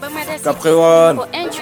Capri One.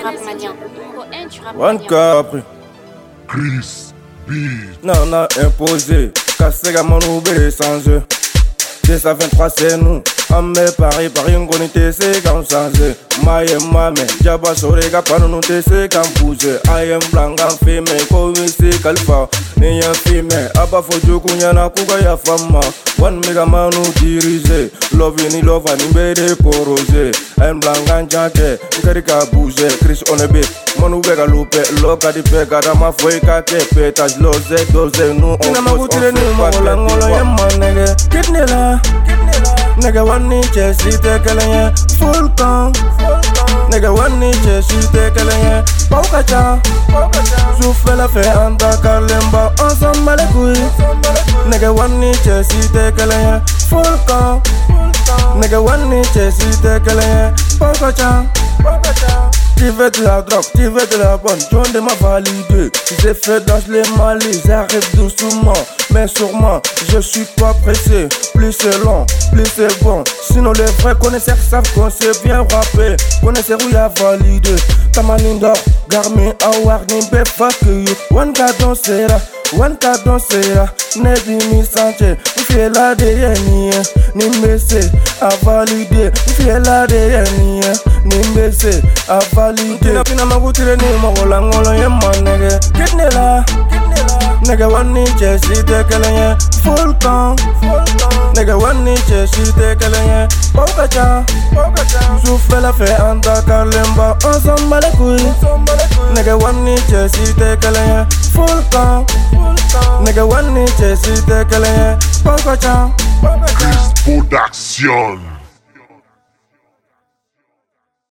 One Capri. Chris Beat. Non, on a imposé. Cassega mon bébé sans eux. 223 c'est nous. Amé Paris, on connaît c'est comme ça. Maye mame, Jabba Sorega, Pano c'est comme poussé. I am blanc en film, comme c'est Kalfa. N'ayant film, Abba Fojo Kunyana Kugaya Fama. One mega manu dirigé. Love ni love and bede corrosé. I'm blanc en jacket, Karika bouge, Chris on a bit. Manu bega lupe, loka di pega, Dama Foika ke pétage, lose, dose, nous on pose, on fait pas Kidney la, nigga one inch, si te kelenya, full con. Nigga one inch, si te kelenya, pauka cha. Souffle la fait anda kalemba, ensemble les couilles. Nigga one inch, si te kelenya, full con. Nigga one inch, si te kelenya, pauka cha. Tu veux de la drogue, tu veux de la bonne, John de m'a validé. J'ai fait dans les malais, j'arrive doucement, mais sûrement, je suis pas pressé. Plus c'est long, plus c'est bon. Sinon les vrais connaisseurs savent qu'on sait bien rapper. Connaisseurs où y'a validé. Tamanindo, Garmin, Award, Nimbe, fuck you. One ka dansera, one ka dansera. Nebi mi sanche, fait la dernière. Nimbe c'est à valider, fait la dernière. Nimbe c'est à valider. Pina magutire ni magolangolo yemma nigga. Kidney la, nigga one inch si te kelenya, full con. Nigga one inch si te kelenya, pauka cha. Souffle la fait anda kalemba, ensemble les couilles. Nigga one inch si te kelenya, full con. Nigga one inch si te kelenya, pauka cha. Chris Production.